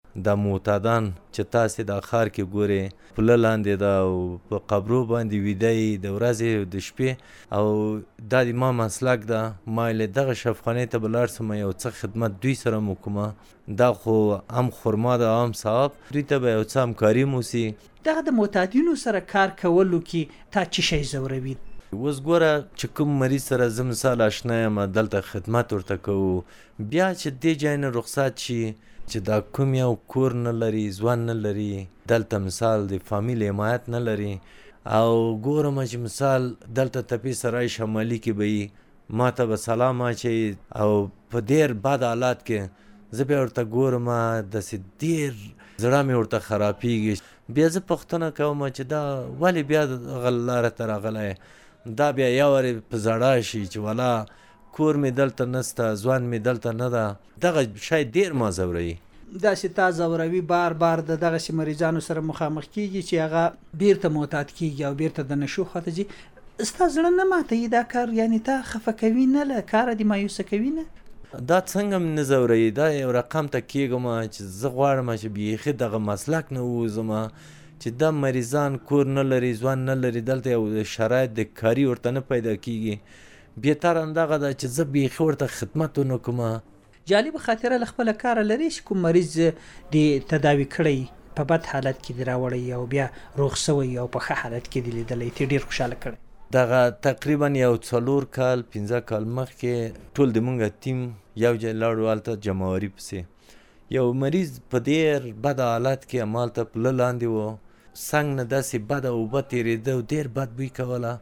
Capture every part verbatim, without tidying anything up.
د معتادان چې تاسې د ښار کې ګورئ پله لاندې ده او په قبرو باندې ویده یي د ورځې د شپې او دا د ما مسلک ده. ما ویلې دغه شفخانې ته به لاړ شم یو څه خدمت دوی سره م وکړم، دا خو هم خرما ده هم ثواب، دوی ته به یو څه همکاري م وسي. دغه د معتادینو سره کار کولو کې تا څه شی ځوروي؟ اوس ګوره چې کوم مریض سره زه مثال اشنا یم دلته خدمت ورته کوو، بیا چې دې ځای نه رخصت شي چې دا کوم یو کور نه لري، ځوان نه لري، دلته مثال د فامیل حمایت نه لري او ګورم چې مثال دلته تپې سرای شمالي کې به وي، ما ته به سلام اچوي او په ډېر بد حالات کې زه بیا ورته ګورم داسې ډېر زړه مې ورته خرابېږي. بیا زه پوښتنه کوم چې دا ولې بیا دغه لاره ته راغلی، دا بیا یو وارې په زړه شي چې والا کور مې دلته نسته، ځوان مې دلته نه ده، دغه شی ډېر ما ځوروي. داسې تا ځوروي بار بار د دغسې مریضانو سره مخامخ کېږي چې هغه بیرته معتاد کېږي او بیرته د نشو خواته ځي، ستا زړه نه ماتوي دا کار؟ یعنې تا خفه کوي نه، له کاره دې مایوسه کوي نه؟ دا څنګه م نه ځوروي، دا یو رقم ته کېږم چې زه غواړم چې بیخي دغه مسلک نه ووځم چې دا مریضان کور نه لري، ځوان نه لري، دلته یو شرایط د کاري ورته نه پیدا کېږي. بهتر همدغه ده چې زه بیخي ورته خدمت ونه کړم. جالبه خاطره له خپله کاره لري چې کوم مریض دې تداوي کړی په بد حالت کې دې راوړی او بیا روغ سوی او په ښه حالت کې دې لیدلی، ته ډېر خوشحاله کړی؟ دغه تقریبا یو څلور کال پنځه کال مخکې ټول د مونږ ټیم یو ځای لاړو هلته جمعواري پسې، یو مریض په ډېر بد حالت کې همالته پله لاندې و، څنګ نه داسې بده اوبه تېرېده او ډېر بد بوی کوله.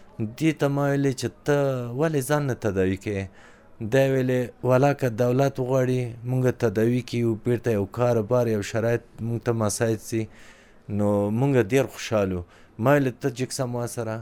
دې ته ما ویلې چې ته ولې ځان نه تداوي کوې؟ دا ویلې والا که دولت وغواړي مونږ تداوي کیو، بیرته یو کار بار یو شرایط مونږ ته مساعد سي نو مونږ ډېر خوشحالو. ما ویلې ته جګ سه ما سره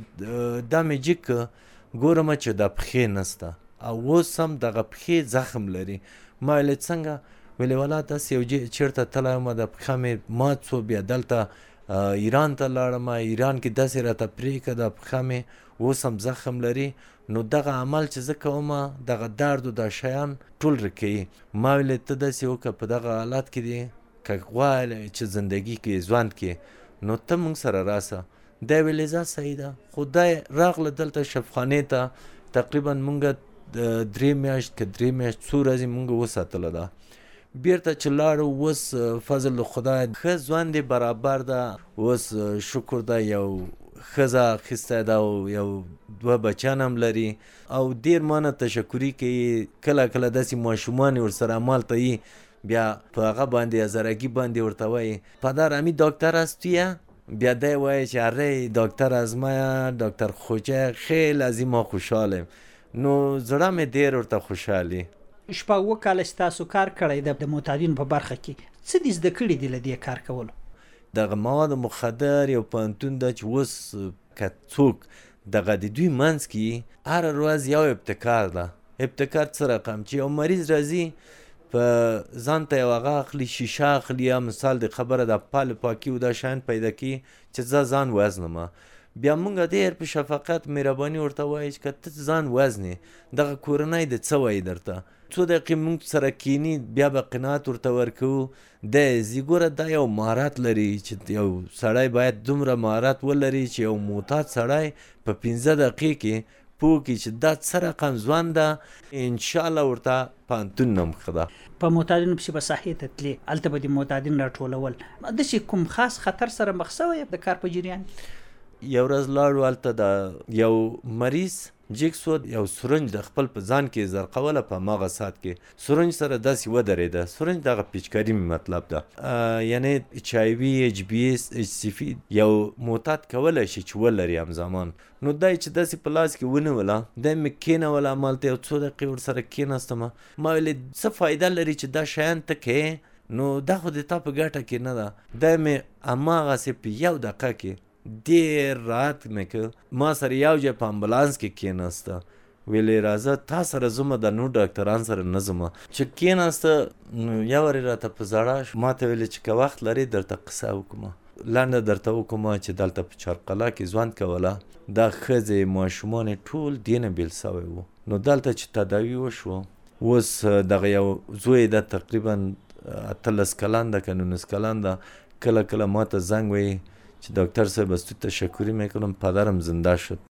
چې دا مې جګ که ګورم چې دا پښې نسته او اوس هم دغه پښې زخم لري. ما ویلې څنګه؟ ویلې والا داسې یو چېرته تللی وم د پښه مې مات سو، بیا دلته ایران ته لاړم، ایران کې داسې راته پرېښه دا پښه مې اوس هم زخم لري، نو دغه عمل چې زه کوم دغه درد او دا شیان ټول رکوي. ما ویلې ته داسې وکړه په دغه حالت کې دی که غواړې چې زندګي کې ژوند کې نو ته موږ سره راسه. دا ویلې ځه صحیح ده. خدای راغله دلته شفخانې ته تقریبا مونږ درې میاشت که درې میاشت څو ورځې مونږ وساتله ده. بیرته چې لاړو اوس فضل خدای ښه ژوند یې برابر ده، اوس شکر ده یو ښځه اخیستی ده او یو دوه بچیان هم لري او ډېر ما نه تشکري کوي. کله کله داسې ماشومان یې ورسره همالته وي، بیا په هغه باندې هزارګي باندې ورته وایي پدر امی دکتر هستی؟ بیا دی وایي چې اره دکتر از ما دکتر خوجه خیلی از این ما خوشحالم. نو زړه مې ډېر ورته خوشحالي. شپږ اووه کاله چې تاسو کار کړی ده د معتادینو په برخه کې، څه دې زده کړي دي له دې کار کولو؟ دغه مواد مخدر یو پوهنتون ده چې اوس که څوک دغه د دوی منځ کې هره ورځ یو ابتکار ده. ابتکار څه رقم چې یو مریض راځي په ځان ته یو هغه اخلي، شیشه اخلي، یا مثال د خبره د پال پاکي او دا شیان پیدا کړي چې زه ځان وزنمه. بیا مونږ ډېر په شفقت مهرباني ورته وایي چې که ته ځان وزنې دغه کورنۍ د څه وایي درته، څو دقیقې مونږ سره کینی بیا به قناعت ورته ورکوو. دی ځي ګوره دا یو مهارت لري چې یو سړی باید دومره مهارت ولري چې یو معتاد سړی په پنځه دقیقې کې پوه کړي چې دا څه رقم ژوند ده، انشاءالله ورته پوهنتون نه مخه ده. په معتادینو پسې به ساحې ته تلې، هلته به د معتادین راټولول، داسې کوم خاص خطر سره مخ شوی د کار په جریان کې؟ یو ورځ لاړو هلته د یو مریض جګ سو، یو سرنج د خپل په ځان کې زرقوله په هماغه ساعت کې سرنج سره داسې ودرېده. سرنج دغه پیچکاري مطلب ده، یعنې اچ آی وي، اچ بي ایس، اچ سی وي یو معتاد کولی شي چې ولري همزمان. نو دا چې داسې په لاس کې ونیوله، دا مې کېنوله همالته یو څو دقیقې ورسره کېناستمه. ما ویلې څه فایده لري چې دا شیان ته کوې، نو دا خو د تا په ګټه کې نه ده. دا مې هماغسې په یو دقیقه کې ډېر راحت مې که ما سره یو ځای په امبولانس کې کېناسته، ویلې راځه تا سره ځمه د نور ډاکټران سره نه ځمه. چې کېناسته نو یو وارې راته په زړه شو، ما ته ویلې چې که وخت لرې درته قصه وکړمه، لنډه درته وکړمه چې دلته په چارقلا کې ژوند کوله، دا ښځې ماشومان ټول دې نه بېل سوی وو. نو دلته چې تداوي وشوه، اوس دغه یو زوی ده تقریبا اتلس کلان ده که نونس کلان ده کله کله ما ته زنگ وی چې دکتر صاحب از تو تشکری میکنم پدرم زنده شد.